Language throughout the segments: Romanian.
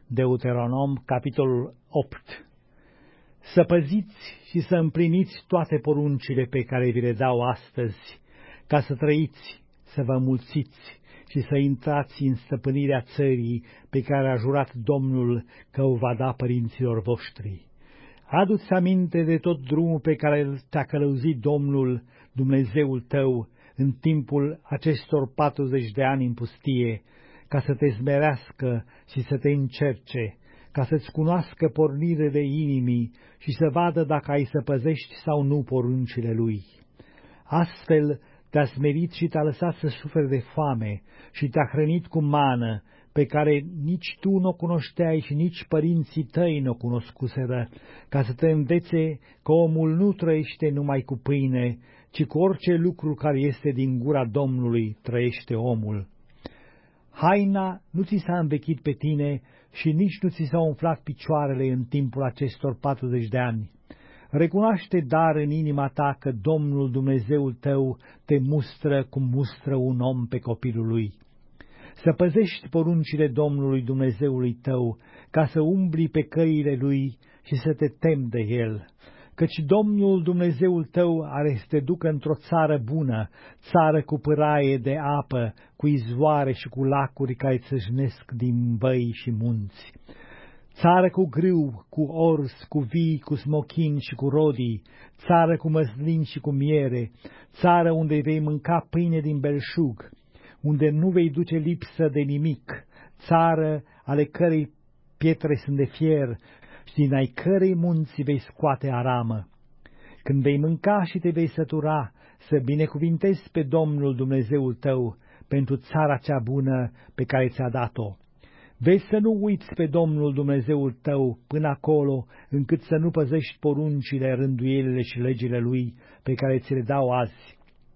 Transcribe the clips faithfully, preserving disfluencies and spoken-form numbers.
Deuteronom, capitolul opt. Să păziți și să împliniți toate poruncile pe care vi le dau astăzi, ca să trăiți, să vă mulțiți și să intrați în stăpânirea țării pe care a jurat Domnul că o va da părinților voștri. Adu-ți aminte de tot drumul pe care te-a călăuzit Domnul, Dumnezeul tău, în timpul acestor patruzeci de ani în pustie, ca să te smerească și să te încerce, ca să-ți cunoască pornirile inimii și să vadă dacă ai să păzești sau nu poruncile lui. Astfel te-a smerit și te-a lăsat să suferi de foame și te-a hrănit cu mană, pe care nici tu nu o cunoșteai și nici părinții tăi nu o cunoscuseră, ca să te învețe că omul nu trăiește numai cu pâine, ci cu orice lucru care este din gura Domnului trăiește omul. Haina nu ți s-a învechit pe tine și nici nu ți s-au umflat picioarele în timpul acestor patruzeci de ani. Recunoaște dar în inima ta că Domnul Dumnezeul tău te mustră cum mustră un om pe copilul lui. Să păzești poruncile Domnului Dumnezeului tău, ca să umbli pe căile lui și să te temi de el, căci Domnul Dumnezeul tău are să te ducă într-o țară bună, țară cu pâraie de apă, cu izvoare și cu lacuri care țâșnesc din văi și munți. Țară cu grâu, cu ors, cu vii, cu smochin și cu rodii, țară cu măslin și cu miere, țară unde vei mânca pâine din belșug, unde nu vei duce lipsă de nimic, țară ale cărei pietre sunt de fier și din ai cărei munți vei scoate aramă. Când vei mânca și te vei sătura, să binecuvintezi pe Domnul Dumnezeul tău pentru țara cea bună pe care ți-a dat-o. Vezi să nu uiți pe Domnul Dumnezeul tău până acolo, încât să nu păzești poruncile, rânduielile și legile lui pe care ți le dau azi.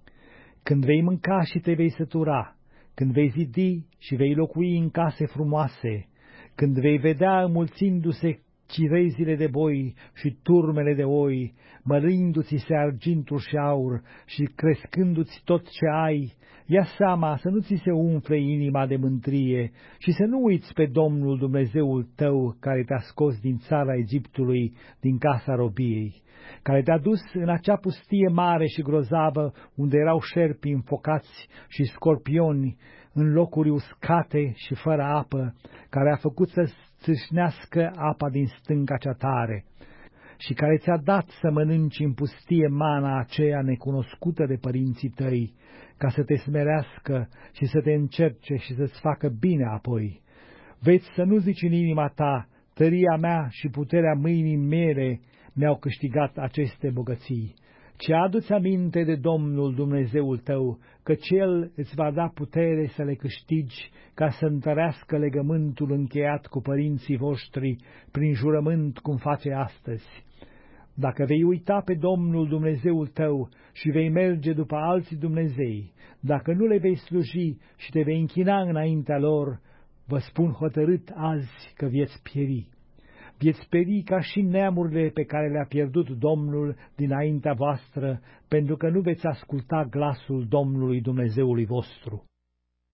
Când vei mânca și te vei sătura, când vei zidi și vei locui în case frumoase, când vei vedea înmulțindu-se cirezile de boi și turmele de oi, mărindu-ți se argintul și aur și crescându-ți tot ce ai, ia seama să nu ți se umfle inima de mândrie și să nu uiți pe Domnul Dumnezeul tău care te-a scos din țara Egiptului, din casa robiei, care te-a dus în acea pustie mare și grozavă unde erau șerpi înfocați și scorpioni în locuri uscate și fără apă, care a făcut să țâșnească apa din stânca cea tare, și care ți-a dat să mănânci în pustie mana aceea necunoscută de părinții tăi, ca să te smerească și să te încerce și să-ți facă bine apoi. Veți să nu zici în inima ta, tăria mea și puterea mâinii mele mi-au câștigat aceste bogății, ci adu-ți aminte de Domnul Dumnezeul tău, că El îți va da putere să le câștigi, ca să întărească legământul încheiat cu părinții voștri prin jurământ cum face astăzi. Dacă vei uita pe Domnul Dumnezeul tău și vei merge după alții Dumnezei, dacă nu le vei sluji și te vei închina înaintea lor, vă spun hotărât azi că veți pieri. Veți pieri ca și neamurile pe care le-a pierdut Domnul dinaintea voastră, pentru că nu veți asculta glasul Domnului Dumnezeului vostru.